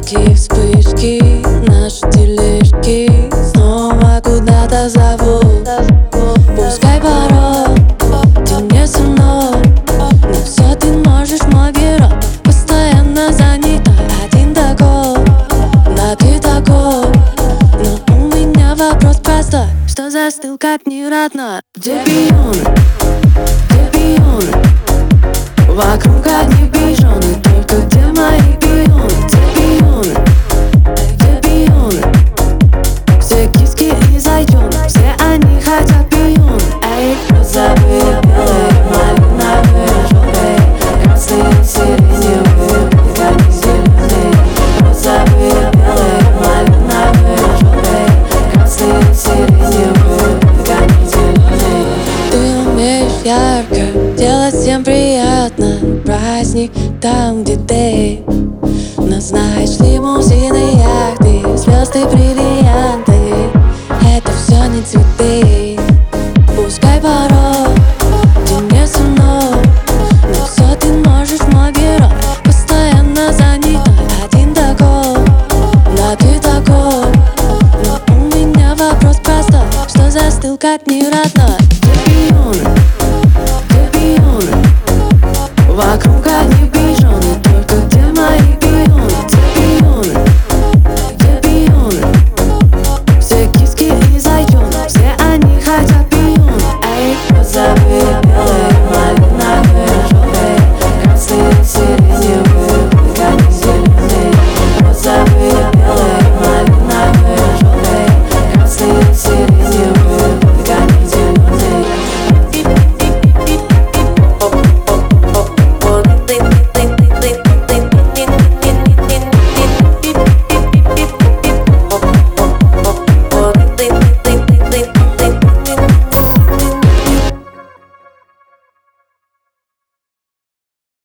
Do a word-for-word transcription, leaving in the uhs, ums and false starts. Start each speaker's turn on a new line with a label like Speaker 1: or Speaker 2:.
Speaker 1: яркие вспышки, наши тележки снова куда-то зовут. Пускай порой ты не со мной, но все ты можешь, мой герой. Постоянно занята, один такой, да ты такой. Но у меня вопрос простой: что застыл, как не родной? Где пион? Где пион? Вокруг одни пижоны, только где мои пион? Где пион? Где пион? Все киски и зайдем, все они хотят пион. Эй, розовые, белые, малиновые, желтые, красные, сиреневые, огоньки зеленые. Розовые, белые, малиновые, желтые, красные, сиреневые, огоньки зеленые. Ты умеешь ярко делать всем приятно. Праздник там, где ты. Но знаешь, лимузины, яхты, звезды, бриллианты — это все не цветы.